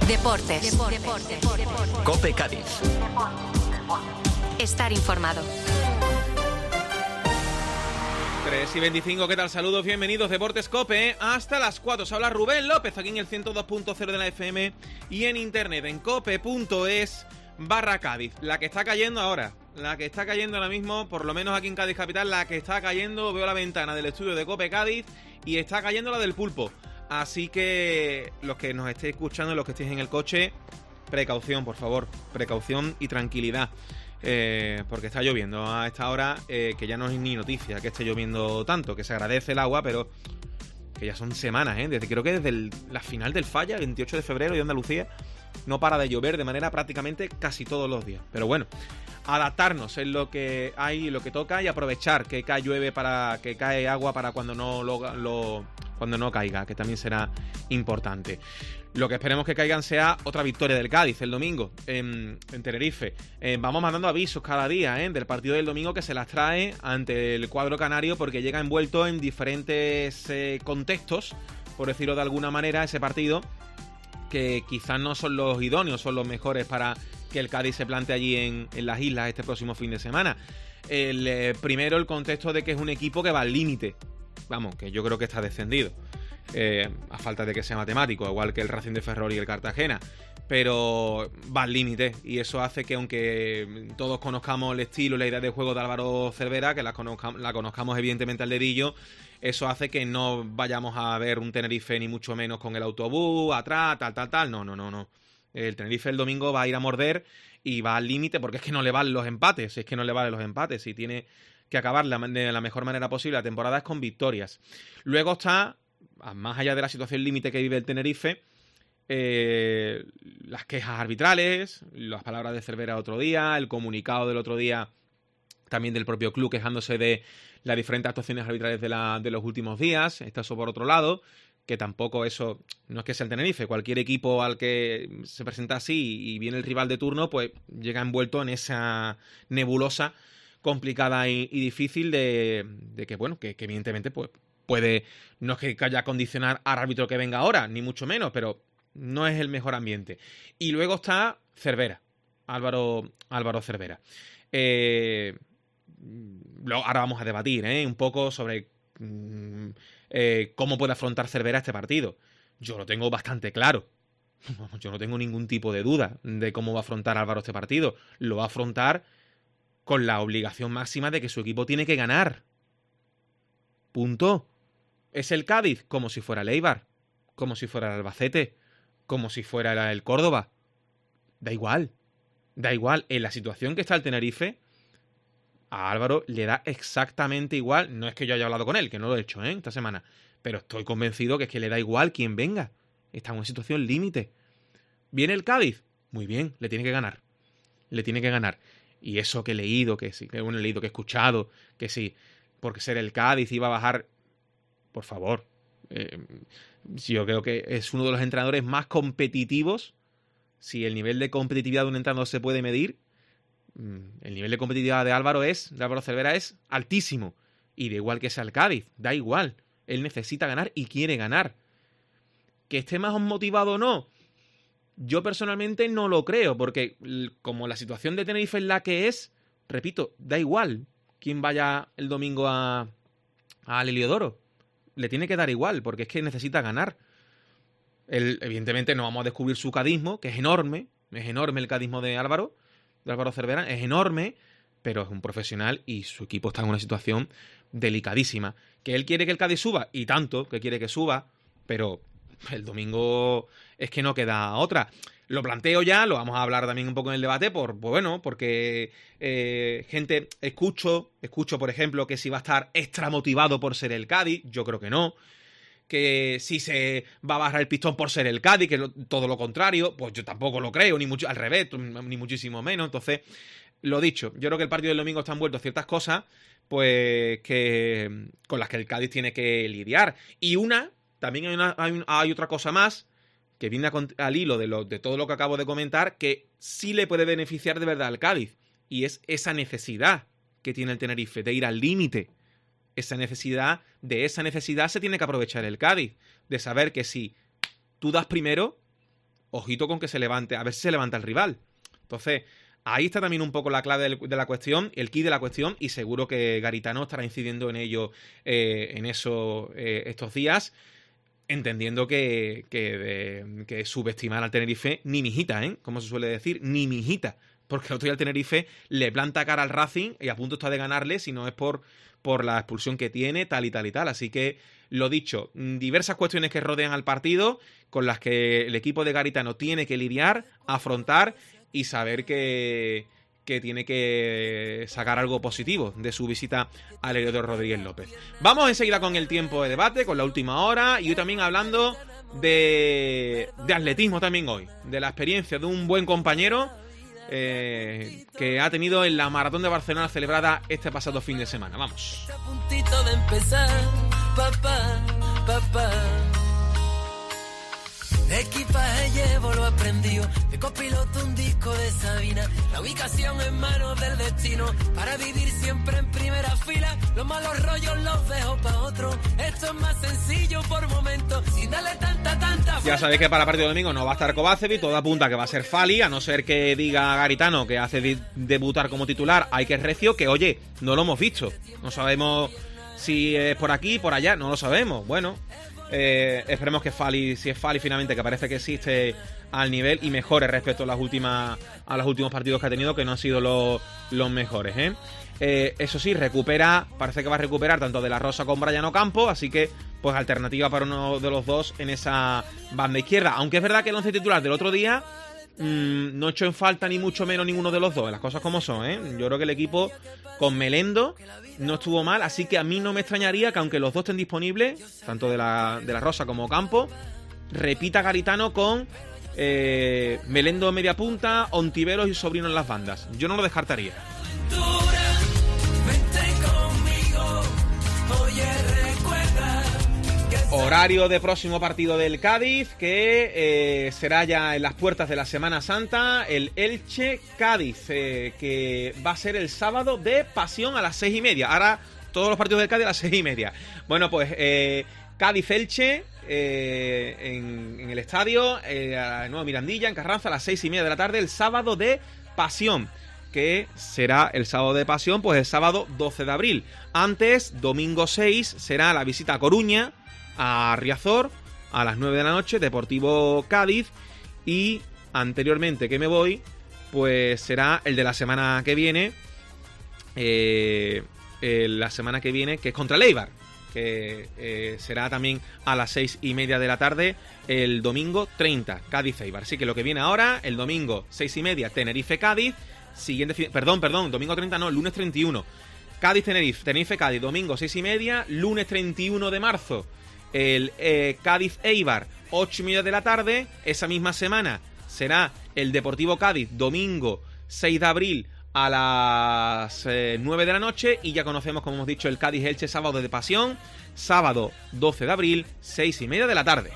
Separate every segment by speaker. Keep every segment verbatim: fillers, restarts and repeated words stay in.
Speaker 1: Deportes. Deportes.
Speaker 2: COPE Cádiz.
Speaker 1: Estar informado.
Speaker 3: tres y veinticinco, ¿qué tal? Saludos, bienvenidos, Deportes COPE, hasta las cuatro. Se habla Rubén López, aquí en el ciento dos punto cero de la F M y en internet, en cope.es barra Cádiz. La que está cayendo ahora, la que está cayendo ahora mismo, por lo menos aquí en Cádiz Capital, la que está cayendo, veo la ventana del estudio de COPE Cádiz y está cayendo la del Pulpo. Así que los que nos estéis escuchando, los que estéis en el coche, precaución, por favor, precaución y tranquilidad. Eh, porque está lloviendo a esta hora, eh, que ya no es ni noticia que esté lloviendo tanto, que se agradece el agua, pero que ya son semanas, ¿eh? Desde, creo que desde el, la final del Falla, veintiocho de febrero, de Andalucía, no para de llover de manera prácticamente casi todos los días. Pero bueno, adaptarnos es lo que hay, lo que toca, y aprovechar que cae llueve para que cae agua para cuando no lo, lo cuando no caiga, que también será importante. Lo que esperemos que caigan sea otra victoria del Cádiz el domingo en, en Tenerife. Eh, vamos mandando avisos cada día eh, del partido del domingo, que se las trae ante el cuadro canario, porque llega envuelto en diferentes eh, contextos, por decirlo de alguna manera, ese partido, que quizás no son los idóneos, son los mejores para que el Cádiz se plante allí en, en las islas este próximo fin de semana. El eh, primero, el contexto de que es un equipo que va al límite. Vamos, que yo creo que está descendido. Eh, a falta de que sea matemático, igual que el Racing de Ferrol y el Cartagena, pero va al límite, y eso hace que, aunque todos conozcamos el estilo y la idea de juego de Álvaro Cervera, que la, conozca, la conozcamos evidentemente al dedillo, eso hace que no vayamos a ver un Tenerife ni mucho menos con el autobús atrás, tal, tal, tal. No, no, no, no. El Tenerife el domingo va a ir a morder y va al límite, porque es que no le valen los empates, es que no le valen los empates, y tiene que acabar la, de la mejor manera posible la temporada es con victorias. Luego está, más allá de la situación límite que vive el Tenerife, eh, las quejas arbitrales, las palabras de Cervera otro día, el comunicado del otro día también del propio club quejándose de las diferentes actuaciones arbitrales de, la, de los últimos días. Está eso por otro lado, que tampoco eso, no es que sea el Tenerife, cualquier equipo al que se presenta así y viene el rival de turno, pues llega envuelto en esa nebulosa complicada y, y difícil de, de que, bueno, que, que evidentemente pues puede, no es que haya condicionar al árbitro que venga ahora, ni mucho menos, pero no es el mejor ambiente. Y luego está Cervera, Álvaro, Álvaro Cervera. Eh, lo, ahora vamos a debatir ¿eh? un poco sobre mm, eh, cómo puede afrontar Cervera este partido. Yo lo tengo bastante claro. Yo no tengo ningún tipo de duda de cómo va a afrontar Álvaro este partido. Lo va a afrontar con la obligación máxima de que su equipo tiene que ganar. Punto. Es el Cádiz, como si fuera el Eibar, como si fuera el Albacete, como si fuera el Córdoba. Da igual. Da igual. En la situación que está el Tenerife, a Álvaro le da exactamente igual. No es que yo haya hablado con él, que no lo he hecho ¿eh? esta semana, pero estoy convencido que es que le da igual quién venga. Está en una situación límite. ¿Viene el Cádiz? Muy bien, le tiene que ganar. Le tiene que ganar. Y eso que he leído, que sí, que bueno, he leído, que he escuchado, que sí, porque ser el Cádiz iba a bajar. Por favor. Eh, yo creo que es uno de los entrenadores más competitivos. Si el nivel de competitividad de un entrenador se puede medir, el nivel de competitividad de Álvaro es, de Álvaro Cervera es altísimo. Y da igual que sea el Cádiz, da igual. Él necesita ganar y quiere ganar. Que esté más motivado o no, yo personalmente no lo creo, porque como la situación de Tenerife es la que es, repito, da igual quién vaya el domingo a, a Heliodoro. Le tiene que dar igual, porque es que necesita ganar. Él, evidentemente no vamos a descubrir su cadismo, que es enorme, es enorme el cadismo de Álvaro, de Álvaro Cervera, es enorme, pero es un profesional y su equipo está en una situación delicadísima. Que él quiere que el Cádiz suba, y tanto que quiere que suba, pero el domingo es que no queda otra. Lo planteo ya, lo vamos a hablar también un poco en el debate, por, pues bueno, porque eh, gente, escucho, escucho por ejemplo que si va a estar extra motivado por ser el Cádiz, yo creo que no. Que si se va a bajar el pistón por ser el Cádiz, que lo, todo lo contrario, pues yo tampoco lo creo, ni mucho, al revés, ni muchísimo menos. Entonces, lo dicho, yo creo que el partido del domingo está envuelto en ciertas cosas, pues que con las que el Cádiz tiene que lidiar. Y una, también hay, una, hay, hay otra cosa más, que viene a, al hilo de, lo, de todo lo que acabo de comentar, que sí le puede beneficiar de verdad al Cádiz, y es esa necesidad que tiene el Tenerife de ir al límite. Esa necesidad, de esa necesidad se tiene que aprovechar el Cádiz, de saber que si tú das primero, ojito con que se levante, a ver si se levanta el rival. Entonces, ahí está también un poco la clave del, de la cuestión, el key de la cuestión, y seguro que Garitano estará incidiendo en ello eh, en eso eh, estos días, entendiendo que, que, de, que subestimar al Tenerife ni mijita, ¿eh? Como se suele decir, ni mijita. Porque el otro día el Tenerife le planta cara al Racing y a punto está de ganarle, si no es por, por la expulsión que tiene, tal y tal y tal. Así que, lo dicho, diversas cuestiones que rodean al partido, con las que el equipo de Garitano tiene que lidiar, afrontar y saber que, que tiene que sacar algo positivo de su visita al Heliodoro Rodríguez López. Vamos enseguida con el tiempo de debate, con la última hora, y hoy también hablando de, de atletismo también hoy, de la experiencia de un buen compañero eh, que ha tenido en la Maratón de Barcelona celebrada este pasado fin de semana. Vamos.
Speaker 2: Está a puntito de empezar, papá, papá. De equipaje llevo lo aprendido, de copiloto un disco de Sabina, la ubicación en manos del destino, para vivir siempre en primera fila, los malos rollos los dejo pa' otro, esto es más sencillo por momentos, sin darle tanta, tanta...
Speaker 3: Ya sabéis que para el partido de domingo no va a estar Kovacevic, todo apunta que va a ser Fali, a no ser que diga Garitano que hace de- debutar como titular, hay que Recio, que oye, no lo hemos visto, no sabemos si es por aquí, por allá, no lo sabemos, bueno... Eh, esperemos que Fali, si es Fali finalmente, que parece que existe al nivel y mejore respecto a las últimas a los últimos partidos que ha tenido, que no han sido los, los mejores, ¿eh? Eh, eso sí, recupera, parece que va a recuperar tanto De La Rosa como Brian Ocampo, así que pues alternativa para uno de los dos en esa banda izquierda, aunque es verdad que el once titular del otro día mmm, no echó en falta ni mucho menos ninguno de los dos, las cosas como son, ¿eh? Yo creo que el equipo con Melendo no estuvo mal, así que a mí no me extrañaría que aunque los dos estén disponibles, tanto de la, de la Rosa como Ocampo, repita Garitano con eh, Melendo en media punta, Ontiveros y Sobrino en las bandas. Yo no lo descartaría. Horario de próximo partido del Cádiz, que eh, será ya en las puertas de la Semana Santa, el Elche-Cádiz, eh, que va a ser el sábado de pasión a las seis y media. Ahora todos los partidos del Cádiz a las seis y media. Bueno, pues eh, Cádiz-Elche eh, en, en el estadio, eh, a Nueva Mirandilla, en Carranza, a las seis y media de la tarde, el sábado de pasión, que será el sábado de pasión, pues el sábado doce de abril. Antes, domingo seis, será la visita a Coruña, a Riazor, a las nueve de la noche, Deportivo Cádiz, y anteriormente que me voy, pues será el de la semana que viene, eh, eh, la semana que viene, que es contra el Eibar, que eh, será también a las seis y media de la tarde, el domingo treinta, Cádiz-Eibar. Así que lo que viene ahora, el domingo seis y media, Tenerife-Cádiz, siguiente, perdón, perdón, domingo treinta no, lunes treinta y uno, Cádiz-Tenerife, Tenerife-Cádiz, domingo seis y media, lunes treinta y uno de marzo, el eh, Cádiz-Eibar, ocho y media de la tarde. Esa misma semana será el Deportivo Cádiz, domingo seis de abril a las eh, nueve de la noche. Y ya conocemos, como hemos dicho, el Cádiz-Elche, sábado de pasión, sábado doce de abril, seis y media de la tarde.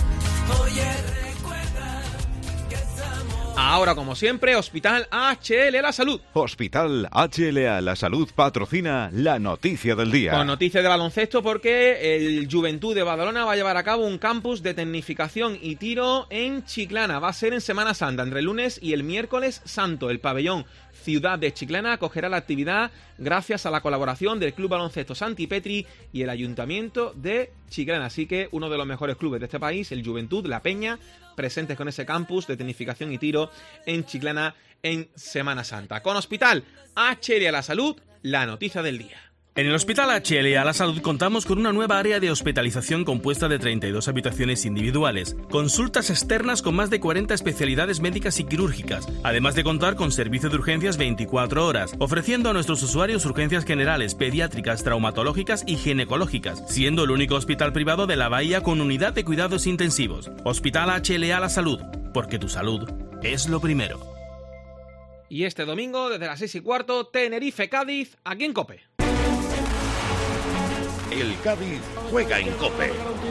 Speaker 3: Ahora, como siempre, Hospital H L A La Salud.
Speaker 4: Hospital H L A La Salud patrocina la noticia del día.
Speaker 3: Con noticias de baloncesto, porque el Juventud de Badalona va a llevar a cabo un campus de tecnificación y tiro en Chiclana. Va a ser en Semana Santa, entre el lunes y el miércoles santo. El pabellón Ciudad de Chiclana acogerá la actividad gracias a la colaboración del Club Baloncesto Santi Petri y el Ayuntamiento de Chiclana. Así que uno de los mejores clubes de este país, el Juventud, La Peña, presentes con ese campus de tecnificación y tiro en Chiclana en Semana Santa. Con Hospital H L A La Salud, la noticia del día.
Speaker 5: En el Hospital H L A La Salud contamos con una nueva área de hospitalización compuesta de treinta y dos habitaciones individuales, consultas externas con más de cuarenta especialidades médicas y quirúrgicas, además de contar con servicio de urgencias veinticuatro horas, ofreciendo a nuestros usuarios urgencias generales, pediátricas, traumatológicas y ginecológicas, siendo el único hospital privado de la Bahía con unidad de cuidados intensivos. Hospital H L A La Salud, porque tu salud es lo primero.
Speaker 3: Y este domingo, desde las seis y cuarto, Tenerife-Cádiz, aquí en COPE.
Speaker 6: El Cádiz juega en COPE.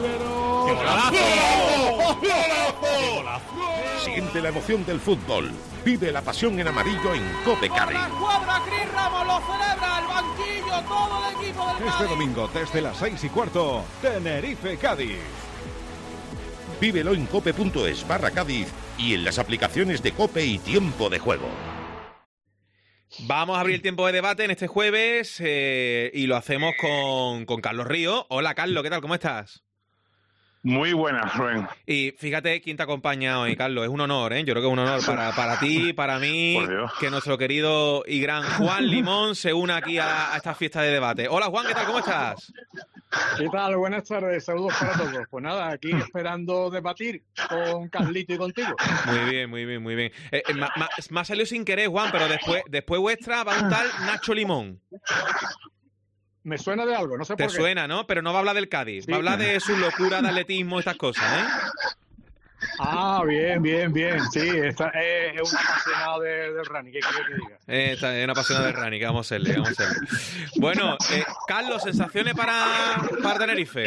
Speaker 6: Siente la emoción del fútbol. Vive la pasión en amarillo en COPE Cádiz.
Speaker 7: Cuadra, Cris Ramos lo celebra, el banquillo, todo el equipo del Cádiz.
Speaker 4: Este domingo desde las seis y cuarto, Tenerife-Cádiz.
Speaker 6: Vívelo en cope punto es barra Cádiz y en las aplicaciones de COPE y Tiempo de Juego.
Speaker 3: Vamos a abrir el tiempo de debate en este jueves eh, y lo hacemos con, con Carlos Río. Hola, Carlos, ¿qué tal? ¿Cómo estás?
Speaker 8: Muy buenas, Rubén.
Speaker 3: Y fíjate quién te acompaña hoy, Carlos. Es un honor, ¿eh? Yo creo que es un honor para, para ti, para mí, que nuestro querido y gran Juan Limón se una aquí a, a esta fiesta de debate. Hola, Juan, ¿qué tal? ¿Cómo estás?
Speaker 7: ¿Qué tal? Buenas tardes, saludos para todos. Pues nada, aquí esperando debatir con Carlito y contigo.
Speaker 3: Muy bien, muy bien, muy bien. Eh, eh, me, me ha salido sin querer, Juan, pero después, después vuestra va un tal Nacho Limón.
Speaker 7: Me suena de algo, no sé
Speaker 3: Te
Speaker 7: por qué.
Speaker 3: Te suena, ¿no? Pero no va a hablar del Cádiz, sí. Va a hablar de su locura de atletismo, estas cosas, ¿eh?
Speaker 7: Ah, bien, bien, bien. Sí, esta, eh, es un apasionado de, del running, ¿qué quiero que diga?
Speaker 3: Eh, esta, es un apasionado del running, vamos a serle, vamos a serle. Bueno, eh, Carlos, ¿sensaciones para, para Tenerife?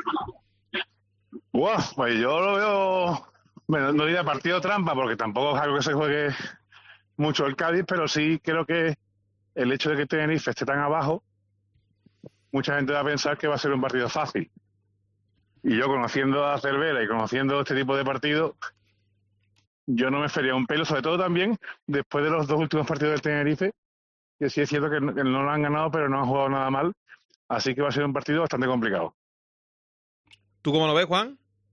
Speaker 8: Wow, pues yo lo veo, bueno, no diría partido trampa, porque tampoco es algo que se juegue mucho el Cádiz, pero sí creo que el hecho de que Tenerife esté tan abajo, mucha gente va a pensar que va a ser un partido fácil. Y yo, conociendo a Cervera y conociendo este tipo de partidos, yo no me espería un pelo, sobre todo también después de los dos últimos partidos del Tenerife, que sí es cierto que no, que no lo han ganado, pero no han jugado nada mal, así que va a ser un partido bastante complicado.
Speaker 3: ¿Tú cómo lo ves, Juan?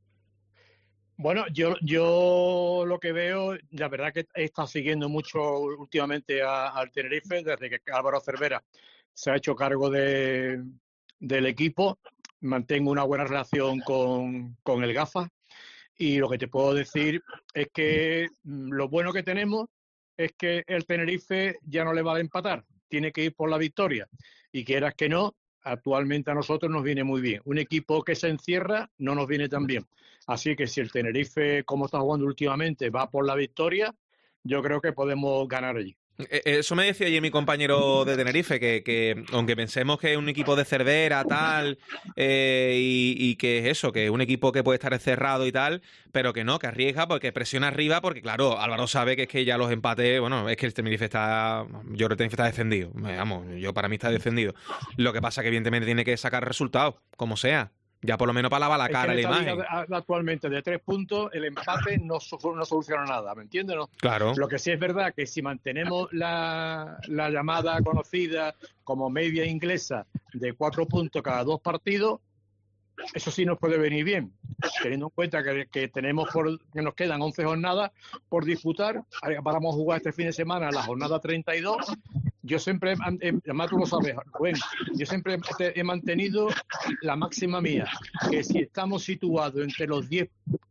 Speaker 7: Bueno, yo yo lo que veo, la verdad que he estado siguiendo mucho últimamente a, al Tenerife, desde que Álvaro Cervera se ha hecho cargo de, del equipo. Mantengo una buena relación con, con el Gafa y lo que te puedo decir es que lo bueno que tenemos es que el Tenerife ya no le va a empatar, tiene que ir por la victoria y quieras que no, actualmente a nosotros nos viene muy bien. Un equipo que se encierra no nos viene tan bien. Así que si el Tenerife, como está jugando últimamente, va por la victoria, yo creo que podemos ganar allí.
Speaker 3: Eso me decía ayer mi compañero de Tenerife, que, que aunque pensemos que es un equipo de Cervera, tal, eh, y, y que es eso, que es un equipo que puede estar encerrado y tal, pero que no, que arriesga, porque presiona arriba, porque claro, Álvaro sabe que es que ya los empates, bueno, es que el Tenerife está, yo creo que el Tenerife está defendido, vamos, yo para mí está defendido. Lo que pasa que evidentemente tiene que sacar resultados, como sea. Ya por lo menos para lavar la cara, es que la imagen.
Speaker 7: Liga actualmente de tres puntos, el empate no, no soluciona nada, ¿me entiendes? ¿No?
Speaker 3: Claro.
Speaker 7: Lo que sí es verdad que si mantenemos la, la llamada conocida como media inglesa de cuatro puntos cada dos partidos, eso sí nos puede venir bien, teniendo en cuenta que, que tenemos por, que nos quedan once jornadas por disputar. Vamos a jugar este fin de semana la jornada treinta y dos. Yo siempre, además tú lo sabes, bueno, yo siempre he mantenido la máxima mía, que si estamos situados entre los diez,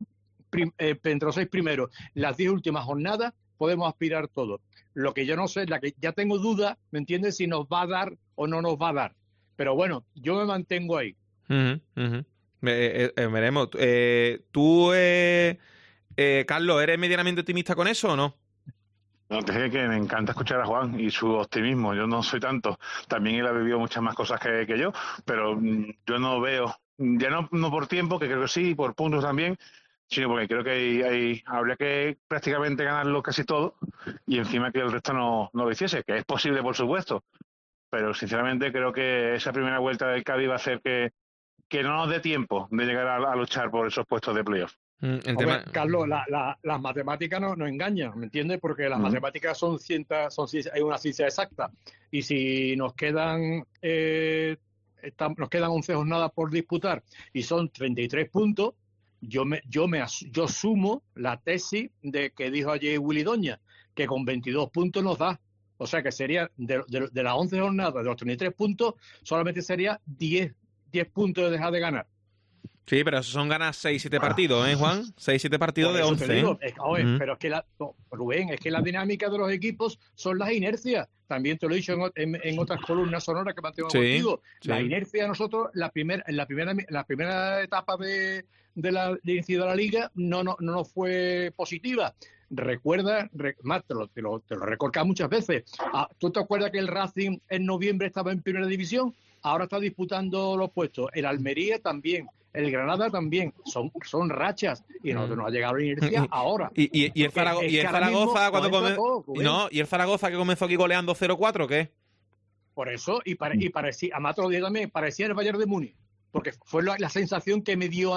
Speaker 7: eh, entre los seis primeros, las diez últimas jornadas, podemos aspirar todos. Lo que yo no sé, la que ya tengo duda, ¿me entiendes? Si nos va a dar o no nos va a dar. Pero bueno, yo me mantengo ahí.
Speaker 3: Uh-huh, uh-huh. Eh, eh, veremos. Eh, ¿Tú, eh, eh, Carlos, eres medianamente optimista con eso o no?
Speaker 8: No, te dije que me encanta escuchar a Juan y su optimismo. Yo no soy tanto. También él ha vivido muchas más cosas que, que yo, pero yo no veo, ya no, no por tiempo, que creo que sí, por puntos también, sino porque creo que hay, hay, habría que prácticamente ganarlo casi todo y encima que el resto no, no lo hiciese, que es posible, por supuesto. Pero sinceramente creo que esa primera vuelta del Cádiz va a hacer que, que no nos dé tiempo de llegar a, a luchar por esos puestos de playoff.
Speaker 3: Mm, el
Speaker 7: Hombre,
Speaker 3: tema...
Speaker 7: Carlos, la, la, las matemáticas no, no engañan, ¿me entiendes? Porque las uh-huh. matemáticas son cientas, son hay una ciencia exacta. Y si nos quedan eh, está, nos quedan once jornadas por disputar y son treinta y tres puntos, yo me yo me yo sumo la tesis de que dijo ayer Willy Doña, que con veintidós puntos nos da. O sea que sería de, de, de las once jornadas, de los treinta y tres puntos, solamente sería diez, diez puntos de dejar de ganar.
Speaker 3: Sí, pero eso son ganas seis siete partidos, ¿eh, Juan? seis siete partidos de once.
Speaker 7: Digo, ¿eh? es, oye, uh-huh. Pero es que, la, no, Rubén, es que la dinámica de los equipos son las inercias. También te lo he dicho en, en, en otras columnas sonoras que mantengo sí, contigo. Sí. La inercia de nosotros, la primer, en la primera, la primera etapa de, de la de inicio de la liga no, no, no nos fue positiva. Recuerda, re, más, te lo, te lo, te lo he recordado muchas veces. Ah, ¿tú te acuerdas que el Racing en noviembre estaba en primera división? Ahora está disputando los puestos. El Almería también. El Granada también. Son, son rachas. Y nosotros nos ha llegado la inercia ahora.
Speaker 3: ¿Y, y, y el, Zarago- y el Zaragoza cuando come- todo, no, ¿y el Zaragoza que comenzó aquí goleando cero cuatro, qué?
Speaker 7: Por eso, y, pare- y parecía, a Matro Díaz también, parecía el Bayern de Múnich. Porque fue la, la sensación que me dio a mí.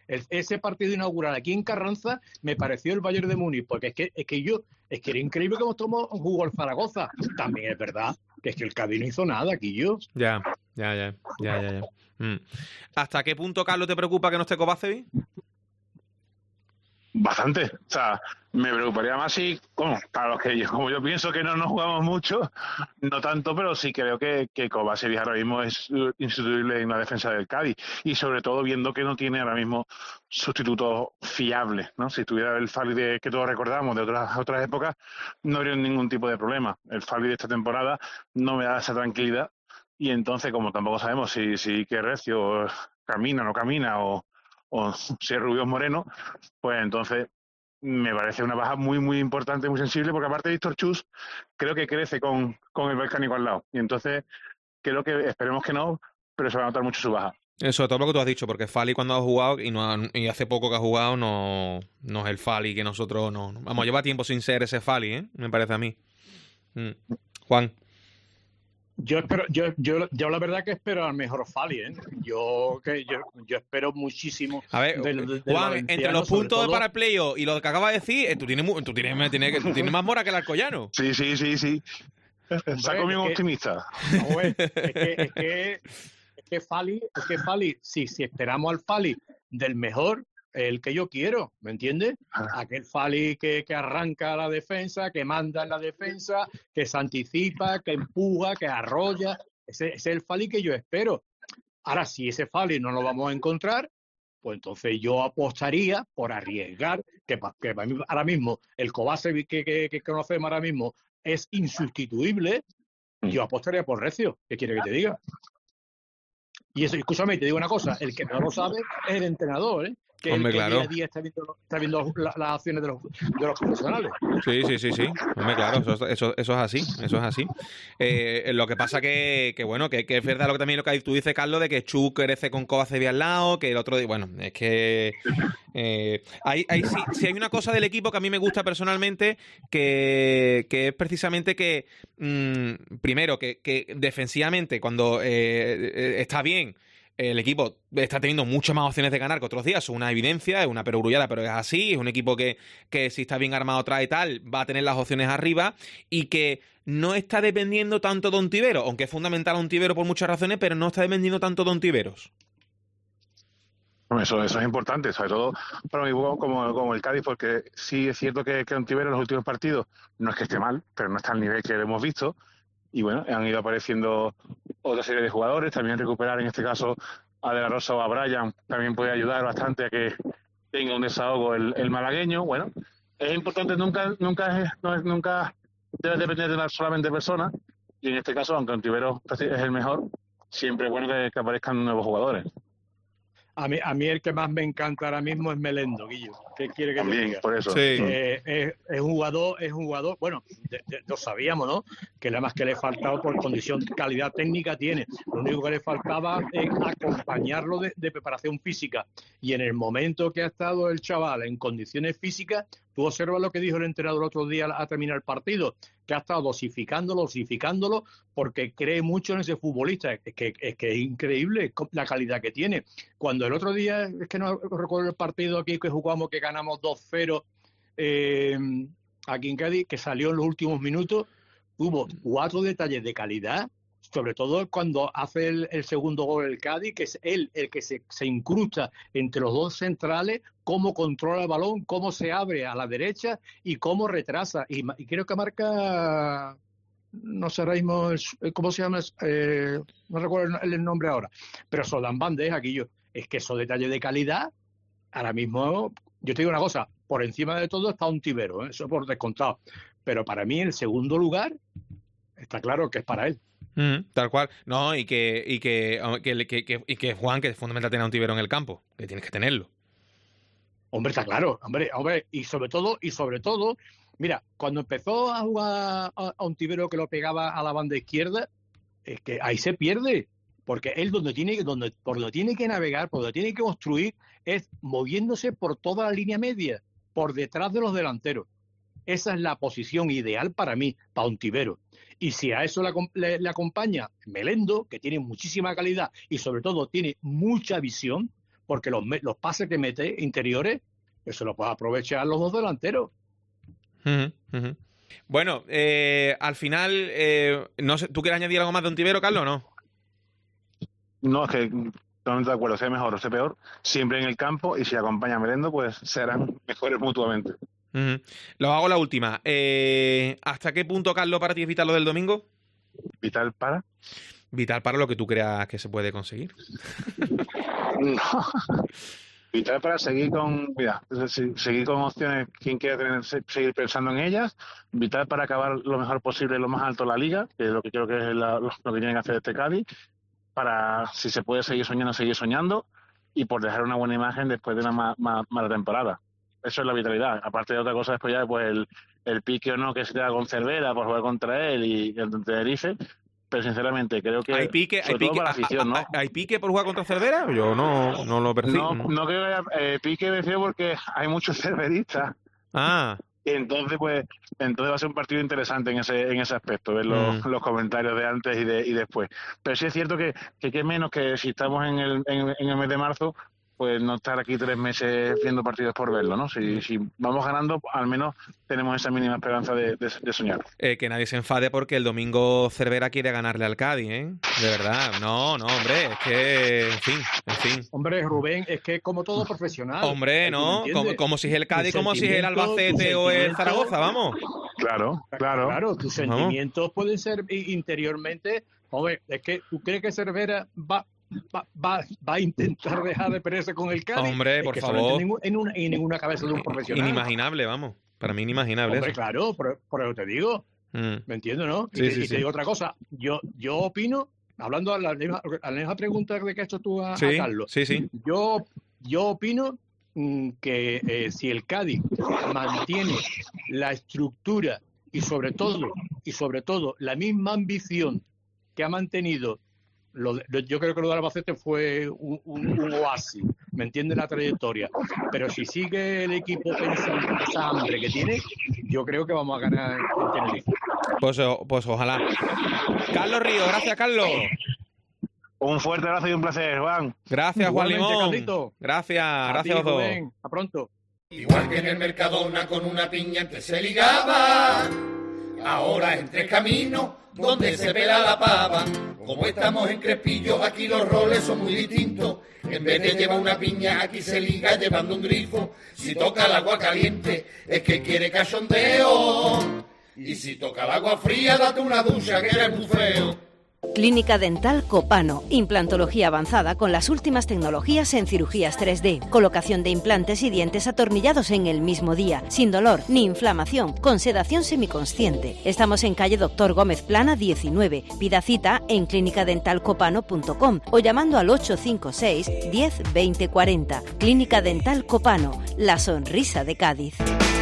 Speaker 7: El, ese partido inaugural aquí en Carranza me pareció el Bayern de Múnich, porque es que es que yo, es que era increíble cómo tomó jugó el Zaragoza. También es verdad que es que el Cádiz no hizo nada aquí yo.
Speaker 3: Ya, ya, ya, ya, ya, ya. Mm. ¿Hasta qué punto, Carlos, te preocupa que no esté Kovacevic?
Speaker 8: Bastante. O sea, me preocuparía más si, como, para los que yo, como yo pienso que no nos jugamos mucho, no tanto, pero sí creo que, que Kovacevic ahora mismo es insustituible en la defensa del Cádiz. Y sobre todo viendo que no tiene ahora mismo sustitutos fiables, ¿no? Si tuviera el Fali de, que todos recordamos de otras otras épocas, no habría ningún tipo de problema. El Fali de esta temporada no me da esa tranquilidad. Y entonces, como tampoco sabemos si, si que Recio camina o no camina o o si es Rubio Moreno, pues entonces me parece una baja muy, muy importante, muy sensible, porque aparte Víctor Chus creo que crece con, con el Balcánico al lado. Y entonces creo que, esperemos que no, pero se va a notar mucho su baja.
Speaker 3: Eso, todo lo que tú has dicho, porque Fali cuando ha jugado, y, no ha, y hace poco que ha jugado, no, no es el Fali que nosotros no... no vamos, lleva tiempo sin ser ese Fali, ¿eh? Me parece a mí. Mm. Juan.
Speaker 7: Yo espero, yo, yo, yo la verdad que espero al mejor Fali, ¿eh? Yo que yo, yo espero muchísimo.
Speaker 3: A ver,
Speaker 7: del, del
Speaker 3: Juan, entre los puntos todo... para el playoff y lo que acabas de decir, tú tienes, tú tienes, tienes, tú tienes más mora que el Alcoyano.
Speaker 8: Sí, sí, sí, sí. Se ha comido un optimista.
Speaker 7: No, es, es, que, es, que, es que Fali, es que Fali, si, si esperamos al Fali del mejor, el que yo quiero, ¿me entiendes? Aquel Fali que, que arranca la defensa, que manda en la defensa, que se anticipa, que empuja, que arrolla. Ese, ese es el Fali que yo espero. Ahora, si ese Fali no lo vamos a encontrar, pues entonces yo apostaría por arriesgar, que, que para mí ahora mismo el Kovacevic que, que, que conocemos ahora mismo es insustituible. Yo apostaría por Recio. ¿Qué quiere que te diga? Y eso, escúchame, te digo una cosa, el que no lo sabe es el entrenador, ¿eh? Que
Speaker 3: Hombre,
Speaker 7: el que
Speaker 3: claro.
Speaker 7: día a día está viendo, está viendo la, las acciones de los, de los profesionales.
Speaker 3: Sí, sí, sí, sí. Hombre, claro, eso, eso, eso es así, eso es así. Eh, lo que pasa que, que bueno, que, que es verdad lo que también lo que tú dices, Carlos, de que Chu crece con Kovacevic al lado, que el otro día, bueno, es que eh, hay, hay, sí, sí hay una cosa del equipo que a mí me gusta personalmente, que, que es precisamente que, mmm, primero, que, que defensivamente, cuando eh, está bien, el equipo está teniendo muchas más opciones de ganar que otros días, es una evidencia, es una perogrullada, pero es así, es un equipo que, que si está bien armado atrás y tal, va a tener las opciones arriba, y que no está dependiendo tanto de Ontiveros, aunque es fundamental a Ontiveros por muchas razones, pero no está dependiendo tanto de Ontiveros.
Speaker 8: Eso, eso es importante, sobre todo para un equipo como, como el Cádiz, porque sí es cierto que, que Ontiveros en los últimos partidos no es que esté mal, pero no está al nivel que hemos visto. Y bueno, han ido apareciendo otra serie de jugadores, también recuperar en este caso a De La Rosa o a Brian también puede ayudar bastante a que tenga un desahogo el, el malagueño. Bueno, es importante, nunca nunca es, no es, nunca debe depender de una solamente persona, y en este caso, aunque Ontiveros es el mejor, siempre es bueno que, que aparezcan nuevos jugadores.
Speaker 7: A mí, a mí el que más me encanta ahora mismo es Melendo, Guillo. ¿Qué quiere que
Speaker 8: También,
Speaker 7: te diga?
Speaker 8: por eso.
Speaker 3: Sí.
Speaker 7: Eh, es, es un jugador, es un jugador, bueno, de, de, lo sabíamos, ¿no? Que nada más que le faltaba por condición, calidad técnica tiene. Lo único que le faltaba es acompañarlo de, de preparación física. Y en el momento que ha estado el chaval en condiciones físicas, tú observas lo que dijo el entrenador el otro día a terminar el partido, que ha estado dosificándolo, dosificándolo, porque cree mucho en ese futbolista. Es que, es que es increíble la calidad que tiene. Cuando el otro día, es que no recuerdo el partido aquí que jugamos, que ganamos dos cero eh, aquí en Cádiz, que salió en los últimos minutos, hubo cuatro detalles de calidad, sobre todo cuando hace el, el segundo gol el Cádiz, que es él el que se, se incrusta entre los dos centrales, cómo controla el balón, cómo se abre a la derecha y cómo retrasa. Y, y creo que marca, no sé ahora mismo, ¿cómo se llama? Eh, no recuerdo el, el nombre ahora, pero eso dan bandeja, aquí yo. Es que esos detalles de calidad, ahora mismo, yo te digo una cosa, por encima de todo está Ontiveros, ¿eh? Eso por descontado. Pero para mí el segundo lugar, está claro que es para él.
Speaker 3: Mm, tal cual. No, y que, y que, que, que, que, y que Juan, que es fundamental tener a Ontiveros en el campo, que tienes que tenerlo.
Speaker 7: Hombre, está claro, hombre, hombre, y sobre todo, y sobre todo, mira, cuando empezó a jugar a Ontiveros que lo pegaba a la banda izquierda, es que ahí se pierde. Porque él donde tiene, donde, por donde tiene que navegar, por donde tiene que construir, es moviéndose por toda la línea media, por detrás de los delanteros. Esa es la posición ideal para mí, para Ontiveros. Y si a eso le, le, le acompaña Melendo, que tiene muchísima calidad y sobre todo tiene mucha visión, porque los, los pases que mete interiores, eso lo pueden aprovechar los dos delanteros.
Speaker 3: Uh-huh, uh-huh. Bueno, eh, al final, eh, no sé, ¿tú quieres añadir algo más de Ontivero, Carlos, o no?
Speaker 8: No, es que totalmente de acuerdo, sea mejor o sea peor, siempre en el campo, y si acompaña a Merendo, pues serán mejores mutuamente.
Speaker 3: Uh-huh. Lo hago la última. Eh, ¿Hasta qué punto, Carlos, para ti es vital lo del domingo?
Speaker 8: ¿Vital para?
Speaker 3: Vital para lo que tú creas que se puede conseguir.
Speaker 8: No. Vital para seguir con, mira, seguir con opciones, quien quiera tener, seguir pensando en ellas. Vital para acabar lo mejor posible, lo más alto de la liga, que es lo que creo que es la, lo que tienen que hacer este Cádiz, para, si se puede seguir soñando, seguir soñando, y por dejar una buena imagen después de una ma, ma, mala temporada. Eso es la vitalidad. Aparte de otra cosa, después ya pues el, el pique o no que se te da con Cervera por jugar contra él y el Tenerife. Pero sinceramente creo que
Speaker 3: hay pique, hay
Speaker 8: sobre todo
Speaker 3: pique,
Speaker 8: para la afición, ¿no?
Speaker 3: ¿hay, hay pique por jugar contra Cervera? Yo no, no lo percibo.
Speaker 8: No, no creo que haya eh, pique, me refiero porque hay muchos cerveristas.
Speaker 3: Ah.
Speaker 8: Entonces, pues, entonces va a ser un partido interesante en ese en ese aspecto, ver los, mm. los comentarios de antes y de y después. Pero sí es cierto que que, que menos que si estamos en el en, en el mes de marzo, pues no estar aquí tres meses viendo partidos por verlo, ¿no? Si, si vamos ganando, al menos tenemos esa mínima esperanza de, de, de soñar.
Speaker 3: Eh, que nadie se enfade porque el domingo Cervera quiere ganarle al Cádiz, ¿eh? De verdad. No, no, hombre, es que, en fin, en fin.
Speaker 7: Hombre, Rubén, es que como todo profesional.
Speaker 3: Hombre, ¿no? Como, como si es el Cádiz, como si es el Albacete o el Zaragoza, vamos.
Speaker 8: Claro, claro.
Speaker 7: Claro, tus sentimientos vamos. Pueden ser interiormente. Hombre, es que tú crees que Cervera va... Va, va, va a intentar dejar de perderse con el Cádiz.
Speaker 3: Hombre, por favor.
Speaker 7: En, en, una, en ninguna cabeza de un profesional.
Speaker 3: Inimaginable, vamos. Para mí inimaginable.
Speaker 7: Hombre,
Speaker 3: eso.
Speaker 7: claro, por, por eso te digo. Mm. ¿Me entiendes, no?
Speaker 3: Sí,
Speaker 7: y,
Speaker 3: sí,
Speaker 7: y
Speaker 3: sí.
Speaker 7: te digo otra cosa. Yo yo opino, hablando a la misma, a la misma pregunta que has hecho tú a,
Speaker 3: sí,
Speaker 7: a Carlos.
Speaker 3: Sí, sí.
Speaker 7: Yo, yo opino mm, que eh, si el Cádiz mantiene la estructura y sobre todo, y sobre todo la misma ambición que ha mantenido. Lo, lo, yo creo que lo de Albacete fue un, un, un oasis, ¿me entiendes la trayectoria? Pero si sigue el equipo pensando en esa hambre que tiene, yo creo que vamos a ganar en Tenerife.
Speaker 3: Pues, pues ojalá. Carlos Río, gracias, Carlos.
Speaker 8: Un fuerte abrazo y un placer, Juan.
Speaker 3: Gracias, Juan Limón.
Speaker 7: Carlito.
Speaker 3: Gracias,
Speaker 7: a
Speaker 3: gracias a todos.
Speaker 7: A pronto.
Speaker 9: Igual que en el Mercadona con una piña antes se ligaba, ahora en Tres Caminos donde se pela la pava. Como estamos en Crespillo, aquí los roles son muy distintos. En vez de llevar una piña, aquí se liga llevando un grifo. Si toca el agua caliente, es que quiere cachondeo. Y si toca el agua fría, date una ducha, que eres muy feo.
Speaker 1: Clínica Dental Copano, implantología avanzada con las últimas tecnologías en cirugías tres D, colocación de implantes y dientes atornillados en el mismo día, sin dolor ni inflamación, con sedación semiconsciente. Estamos en calle Doctor Gómez Plana diecinueve. Pida cita en clínica dental copano punto com o llamando al ocho cinco seis, diez, veinte, cuarenta. Clínica Dental Copano, la sonrisa de Cádiz.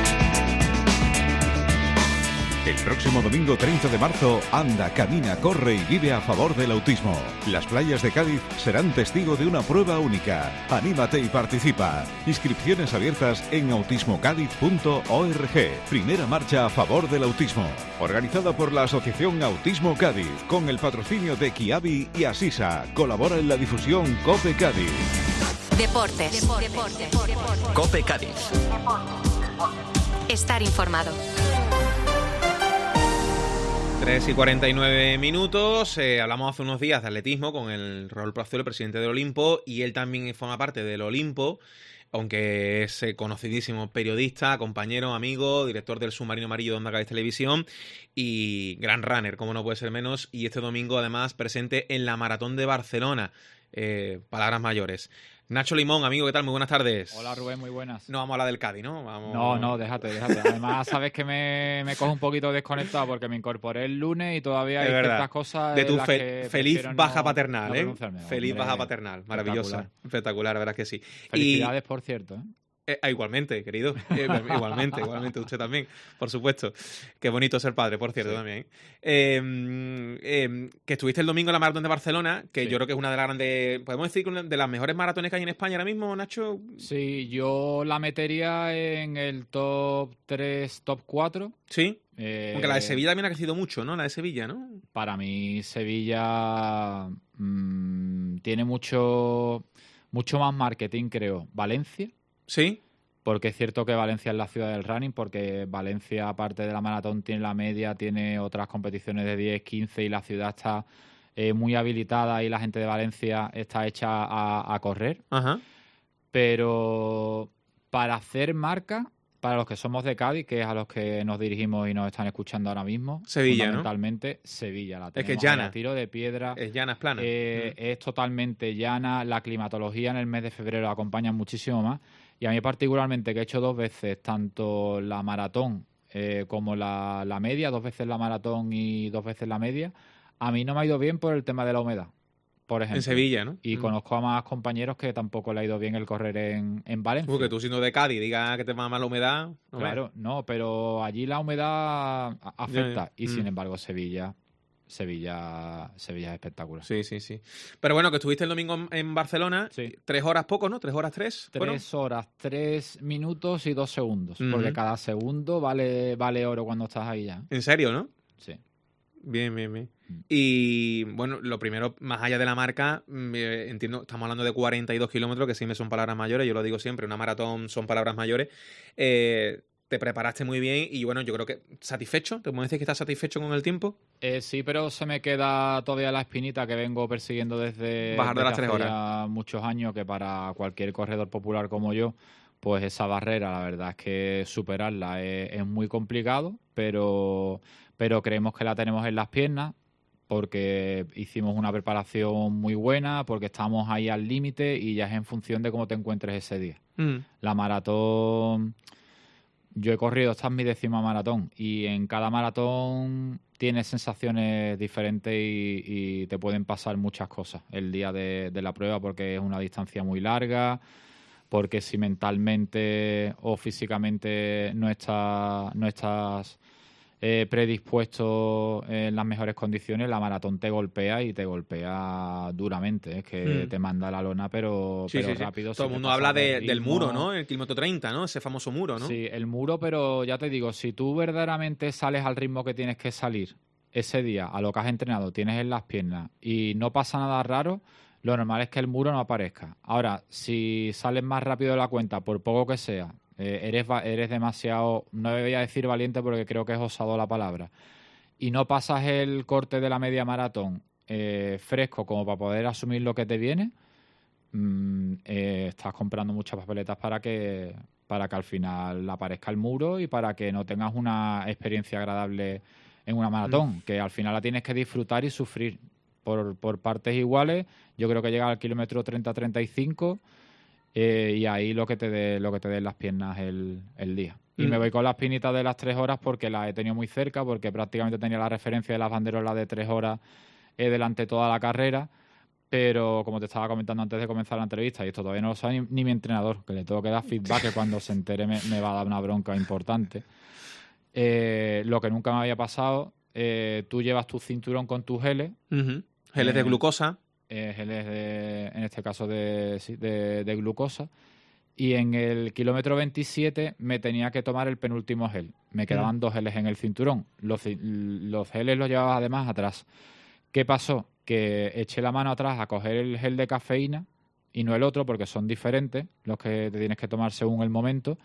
Speaker 4: El próximo domingo treinta de marzo, anda, camina, corre y vive a favor del autismo. Las playas de Cádiz serán testigo de una prueba única. Anímate y participa. Inscripciones abiertas en autismo cádiz punto org. Primera marcha a favor del autismo. Organizada por la Asociación Autismo Cádiz, con el patrocinio de Kiabi y Asisa. Colabora en la difusión COPE Cádiz.
Speaker 1: Deportes. Deportes. Deportes.
Speaker 10: COPE Cádiz.
Speaker 1: Estar informado.
Speaker 3: tres y cuarenta y nueve minutos. Eh, hablamos hace unos días de atletismo con el Raúl Plazuelo, presidente del Olimpo, y él también forma parte del Olimpo, aunque es eh, conocidísimo periodista, compañero, amigo, director del Submarino Amarillo de Onda Cádiz Televisión y gran runner, como no puede ser menos, y este domingo además presente en la Maratón de Barcelona. Eh, palabras mayores. Nacho Limón, amigo, ¿qué tal? Muy buenas tardes.
Speaker 11: Hola, Rubén, muy buenas.
Speaker 3: No vamos a hablar del Cádiz, ¿no? Vamos...
Speaker 11: No, no, déjate, déjate. Además, sabes que me, me cojo un poquito desconectado porque me incorporé el lunes y todavía hay ciertas cosas
Speaker 3: de tu
Speaker 11: las
Speaker 3: fe
Speaker 11: que
Speaker 3: feliz baja
Speaker 11: no,
Speaker 3: paternal,
Speaker 11: no
Speaker 3: ¿eh?
Speaker 11: Hombre,
Speaker 3: Feliz baja paternal, maravillosa. Espectacular, espectacular, la verdad que sí.
Speaker 11: Felicidades, y... por cierto, ¿eh?
Speaker 3: Eh, igualmente, querido. Eh, igualmente, igualmente. Usted también, por supuesto. Qué bonito ser padre, por cierto, sí. También. Eh, eh, que estuviste el domingo en la Maratón de Barcelona, que sí. Yo creo que es una de las grandes... ¿Podemos decir que una de las mejores maratones que hay en España ahora mismo, Nacho?
Speaker 11: Sí, yo la metería en el top tres, top cuatro.
Speaker 3: Sí. Eh, Aunque la de Sevilla también ha crecido mucho, ¿no? La de Sevilla, ¿no?
Speaker 11: Para mí, Sevilla mmm, tiene mucho... mucho más marketing, creo, Valencia.
Speaker 3: ¿Sí?
Speaker 11: Porque es cierto que Valencia es la ciudad del running, porque Valencia, aparte de la maratón, tiene la media, tiene otras competiciones de diez, quince y la ciudad está eh, muy habilitada y la gente de Valencia está hecha a, a correr.
Speaker 3: Ajá.
Speaker 11: Pero para hacer marca, para los que somos de Cádiz, que es a los que nos dirigimos y nos están escuchando ahora mismo,
Speaker 3: Sevilla,
Speaker 11: fundamentalmente, ¿no? Sevilla. La tenemos
Speaker 3: es que llana.
Speaker 11: a tiro de piedra.
Speaker 3: Es llana, es plana.
Speaker 11: Eh, mm. Es totalmente llana. La climatología en el mes de febrero acompaña muchísimo más. Y a mí particularmente, que he hecho dos veces tanto la maratón eh, como la, la media, dos veces la maratón y dos veces la media, a mí no me ha ido bien por el tema de la humedad, por ejemplo.
Speaker 3: En Sevilla, ¿no?
Speaker 11: Y mm. conozco a más compañeros que tampoco le ha ido bien el correr en, en Valencia.
Speaker 3: Porque tú siendo de Cádiz digas que te va mal la humedad.
Speaker 11: No claro, me... no, pero allí la humedad afecta. Y mm. sin embargo, Sevilla... Sevilla Sevilla es espectacular.
Speaker 3: Sí, sí, sí. Pero bueno, que estuviste el domingo en Barcelona, sí. tres horas poco, ¿no? ¿Tres horas tres?
Speaker 11: Tres
Speaker 3: ¿Bueno?
Speaker 11: horas, tres minutos y dos segundos. Uh-huh. Porque cada segundo vale, vale oro cuando estás ahí ya.
Speaker 3: ¿En serio, no?
Speaker 11: Sí.
Speaker 3: Bien, bien, bien. Mm. Y bueno, lo primero, más allá de la marca, eh, entiendo, estamos hablando de cuarenta y dos kilómetros, que sí me son palabras mayores, yo lo digo siempre, una maratón son palabras mayores. Eh... Te preparaste muy bien y bueno, yo creo que satisfecho. ¿Te puedo decir que estás satisfecho con el tiempo?
Speaker 11: Eh, sí, pero se me queda todavía la espinita que vengo persiguiendo desde,
Speaker 3: Bajar de
Speaker 11: desde
Speaker 3: las tres horas.
Speaker 11: Ya muchos años, que para cualquier corredor popular como yo, pues esa barrera, la verdad es que superarla es, es muy complicado, pero, pero creemos que la tenemos en las piernas porque hicimos una preparación muy buena, porque estamos ahí al límite y ya es en función de cómo te encuentres ese día. Mm. La maratón... Yo he corrido, esta es mi décima maratón y en cada maratón tienes sensaciones diferentes y, y te pueden pasar muchas cosas el día de, de la prueba porque es una distancia muy larga, porque si mentalmente o físicamente no, está, no estás eh, predispuesto en las mejores condiciones, la maratón te golpea y te golpea duramente. Es que mm. te manda la lona, pero,
Speaker 3: sí,
Speaker 11: pero
Speaker 3: sí, sí.
Speaker 11: rápido.
Speaker 3: Todo el mundo habla de, del muro, ¿no? El kilómetro treinta, ¿no? Ese famoso muro, ¿no?
Speaker 11: Sí, el muro, pero ya te digo, si tú verdaderamente sales al ritmo que tienes que salir ese día, a lo que has entrenado, tienes en las piernas y no pasa nada raro, lo normal es que el muro no aparezca. Ahora, si sales más rápido de la cuenta, por poco que sea, eh, eres, eres demasiado, no voy a decir valiente porque creo que es osado la palabra, y no pasas el corte de la media maratón eh, fresco como para poder asumir lo que te viene, mmm, eh, estás comprando muchas papeletas para que, para que al final aparezca el muro y para que no tengas una experiencia agradable en una maratón, mm. que al final la tienes que disfrutar y sufrir por, por partes iguales. Yo creo que llega al kilómetro treinta treinta y cinco eh, y ahí lo que te dé lo que te dé en las piernas el, el día. Y mm. me voy con las pinitas de las tres horas porque las he tenido muy cerca, porque prácticamente tenía la referencia de las banderolas de tres horas eh, delante toda la carrera. Pero como te estaba comentando antes de comenzar la entrevista, y esto todavía no lo sabe ni, ni mi entrenador, que le tengo que dar feedback, que cuando se entere me, me va a dar una bronca importante. Eh, lo que nunca me había pasado, eh, tú llevas tu cinturón con tus geles.
Speaker 3: Uh-huh. Geles eh, de glucosa.
Speaker 11: Eh, geles, de, en este caso, de, de, de glucosa. Y en el kilómetro veintisiete me tenía que tomar el penúltimo gel. Me quedaban uh-huh. dos geles en el cinturón. Los, los geles los llevaba además atrás. ¿Qué pasó? Que eché la mano atrás a coger el gel de cafeína y no el otro, porque son diferentes los que te tienes que tomar según el momento,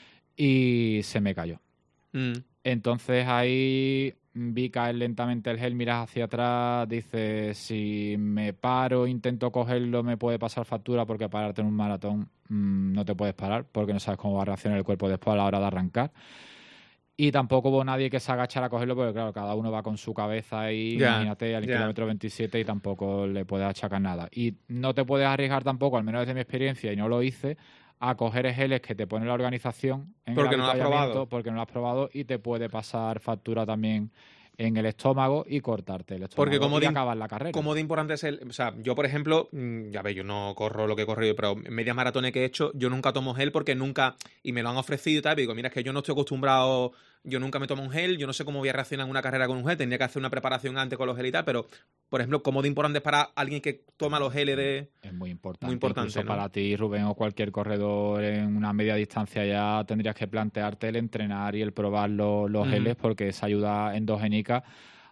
Speaker 11: y se me cayó. Mm. Entonces ahí vi caer lentamente el gel, miras hacia atrás, dices, si me paro, intento cogerlo, me puede pasar factura, porque pararte en un maratón mmm, no te puedes parar, porque no sabes cómo va a reaccionar el cuerpo después a la hora de arrancar. Y tampoco hubo nadie que se agachara a cogerlo, porque claro, cada uno va con su cabeza ahí, yeah, imagínate, al yeah. kilómetro veintisiete y tampoco le puedes achacar nada. Y no te puedes arriesgar tampoco, al menos desde mi experiencia, y no lo hice, a coger geles que te pone la organización en
Speaker 3: porque
Speaker 11: el
Speaker 3: no lo has probado.
Speaker 11: Porque no lo has probado y te puede pasar factura también en el estómago y cortarte el estómago
Speaker 3: porque como
Speaker 11: y
Speaker 3: de,
Speaker 11: acabar la carrera.
Speaker 3: Como de importante es el... O sea, yo, por ejemplo, ya ves, yo no corro lo que he corrido, pero en medias maratones que he hecho, yo nunca tomo gel porque nunca... Y me lo han ofrecido y tal, y digo, mira, es que yo no estoy acostumbrado... Yo nunca me tomo un gel, yo no sé cómo voy a reaccionar en una carrera con un gel, tendría que hacer una preparación antes con los gel y tal, pero, por ejemplo, ¿cómo de importante es para alguien que toma los geles de...?
Speaker 11: Es muy importante.
Speaker 3: Muy importante,
Speaker 11: incluso
Speaker 3: ¿no?
Speaker 11: Para ti, Rubén, o cualquier corredor en una media distancia ya tendrías que plantearte el entrenar y el probar los, los uh-huh. geles, porque esa ayuda endogénica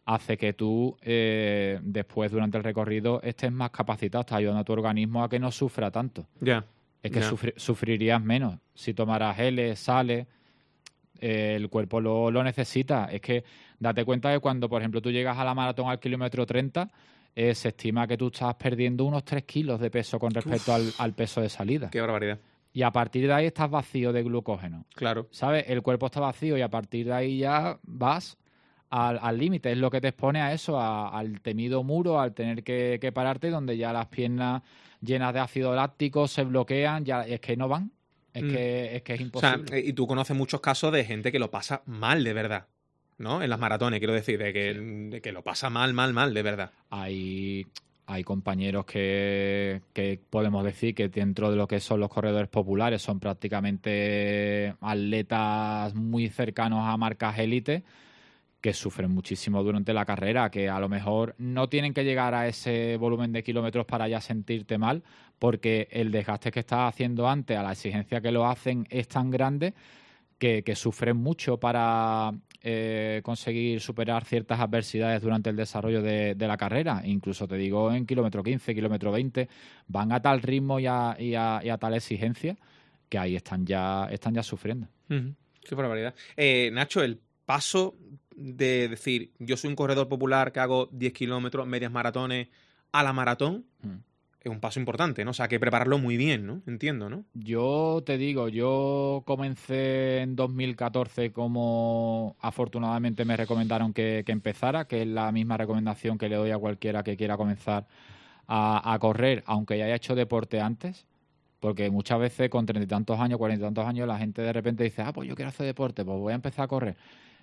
Speaker 11: hace que tú eh, después durante el recorrido estés más capacitado, estás ayudando a tu organismo a que no sufra tanto.
Speaker 3: Ya. Yeah.
Speaker 11: Es que
Speaker 3: yeah.
Speaker 11: sufri- sufrirías menos si tomaras geles, sales, eh, el cuerpo lo, lo necesita. Es que date cuenta que cuando, por ejemplo, tú llegas a la maratón al kilómetro treinta, eh, se estima que tú estás perdiendo unos tres kilos de peso con respecto al, al peso de salida.
Speaker 3: Qué barbaridad.
Speaker 11: Y a partir de ahí estás vacío de glucógeno.
Speaker 3: Claro.
Speaker 11: ¿Sabes? El cuerpo está vacío y a partir de ahí ya vas al límite. Es lo que te expone a eso, a, al temido muro, al tener que, que pararte, donde ya las piernas llenas de ácido láctico se bloquean, ya es que no van. Es, mm. que, es que es imposible.
Speaker 3: O sea, y tú conoces muchos casos de gente que lo pasa mal de verdad, ¿no? En las maratones, quiero decir, de que, de que lo pasa mal, mal, mal, de verdad.
Speaker 11: Hay... Hay compañeros que, que podemos decir que dentro de lo que son los corredores populares son prácticamente atletas muy cercanos a marcas élite que sufren muchísimo durante la carrera, que a lo mejor no tienen que llegar a ese volumen de kilómetros para ya sentirte mal, porque el desgaste que estás haciendo antes, a la exigencia que lo hacen, es tan grande que, que sufren mucho para eh, conseguir superar ciertas adversidades durante el desarrollo de, de la carrera. Incluso te digo en kilómetro quince, kilómetro veinte, van a tal ritmo y a, y a, y a tal exigencia que ahí están ya, están ya sufriendo.
Speaker 3: Uh-huh. Qué barbaridad. Eh, Nacho, el paso de decir yo soy un corredor popular que hago diez kilómetros, medias maratones, a la maratón, uh-huh. es un paso importante, ¿no? O sea, hay que prepararlo muy bien, ¿no? Entiendo, ¿no?
Speaker 11: Yo te digo, yo comencé en dos mil catorce como afortunadamente me recomendaron que, que empezara, que es la misma recomendación que le doy a cualquiera que quiera comenzar a, a correr, aunque ya haya hecho deporte antes, porque muchas veces con treinta y tantos años, cuarenta y tantos años, la gente de repente dice, ah, pues yo quiero hacer deporte, pues voy a empezar a correr.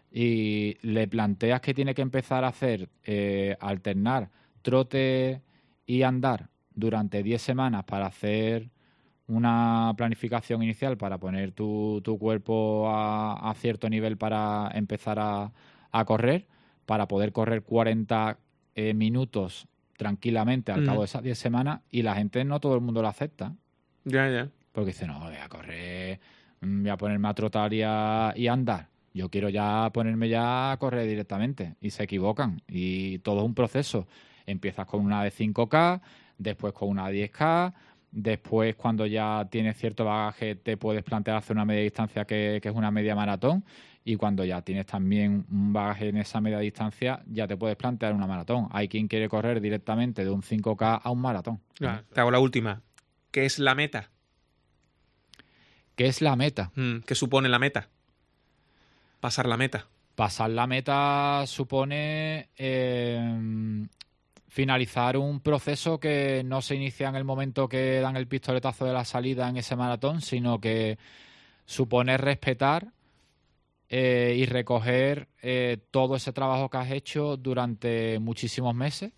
Speaker 11: Y le planteas que tiene que empezar a hacer, eh, alternar trote y andar durante diez semanas para hacer una planificación inicial para poner tu, tu cuerpo a, a cierto nivel para empezar a, a correr, para poder correr cuarenta eh, minutos tranquilamente al mm. cabo de esas diez semanas, y la gente, no todo el mundo lo acepta.
Speaker 3: Ya, ya.
Speaker 11: Porque dice, no, voy a correr, voy a ponerme a trotar y a, y a andar. Yo quiero ya ponerme ya a correr directamente. Y se equivocan. Y todo es un proceso. Empiezas con una de cinco K, después con una de diez K, después cuando ya tienes cierto bagaje te puedes plantear hacer una media distancia que, que es una media maratón, y cuando ya tienes también un bagaje en esa media distancia ya te puedes plantear una maratón. Hay quien quiere correr directamente de un cinco K a un maratón.
Speaker 3: Ah, te hago la última. ¿Qué es la meta?
Speaker 11: ¿Qué es la meta?
Speaker 3: Mm, ¿Qué supone la meta? Pasar la meta.
Speaker 11: Pasar la meta supone eh, finalizar un proceso que no se inicia en el momento que dan el pistoletazo de la salida en ese maratón, sino que supone respetar eh, y recoger eh, todo ese trabajo que has hecho durante muchísimos meses,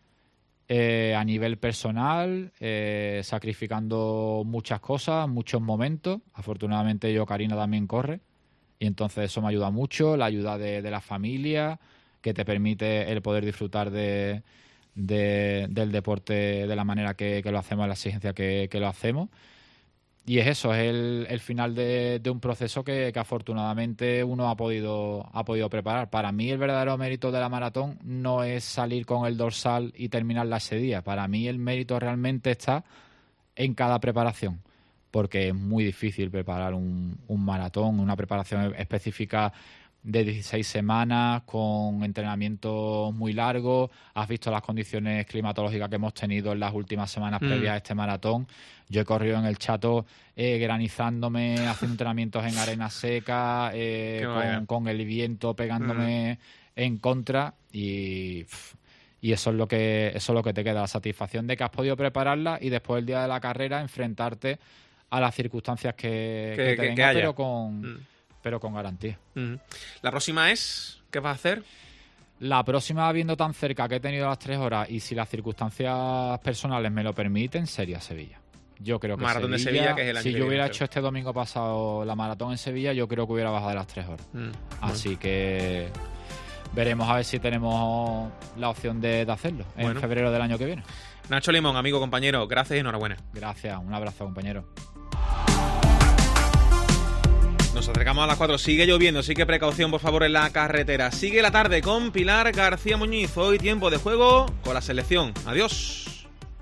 Speaker 11: eh, a nivel personal, eh, sacrificando muchas cosas, muchos momentos. Afortunadamente yo, Karina, también corre. Y entonces eso me ayuda mucho, la ayuda de, de la familia, que te permite el poder disfrutar de, de, del deporte de la manera que, que lo hacemos, la exigencia que, que lo hacemos. Y es eso, es el, el final de, de un proceso que, que afortunadamente uno ha podido, ha podido preparar. Para mí el verdadero mérito de la maratón no es salir con el dorsal y terminarla ese día. Para mí el mérito realmente está en cada preparación, porque es muy difícil preparar un, un maratón, una preparación específica de dieciséis semanas, con entrenamientos muy largos. Has visto las condiciones climatológicas que hemos tenido en las últimas semanas mm. previas a este maratón. Yo he corrido en el Chato eh, granizándome, haciendo entrenamientos en arena seca, eh, con, con el viento pegándome mm. en contra, y... Pff, Y eso es lo que eso es lo que te queda, la satisfacción de que has podido prepararla y después el día de la carrera enfrentarte a las circunstancias que, que, que te
Speaker 3: que,
Speaker 11: venga,
Speaker 3: que haya.
Speaker 11: pero con
Speaker 3: mm.
Speaker 11: pero con garantía.
Speaker 3: Mm. La próxima es, ¿qué vas a hacer?
Speaker 11: La próxima, viendo tan cerca que he tenido las tres horas y si las circunstancias personales me lo permiten, sería Sevilla. Yo creo que
Speaker 3: Maratón
Speaker 11: Sevilla,
Speaker 3: de Sevilla, que es el año
Speaker 11: si
Speaker 3: que
Speaker 11: yo hubiera
Speaker 3: viene,
Speaker 11: hecho este domingo pasado la maratón en Sevilla, yo creo que hubiera bajado de las tres horas. Mm. Así bueno. que veremos a ver si tenemos la opción de, de hacerlo en bueno. febrero del año que viene.
Speaker 3: Nacho Limón, amigo, compañero, gracias y enhorabuena.
Speaker 11: Gracias, un abrazo, compañero.
Speaker 3: Nos acercamos a las cuatro, sigue lloviendo, así que precaución por favor en la carretera. Sigue la tarde con Pilar García Muñiz, hoy tiempo de juego con la selección. Adiós.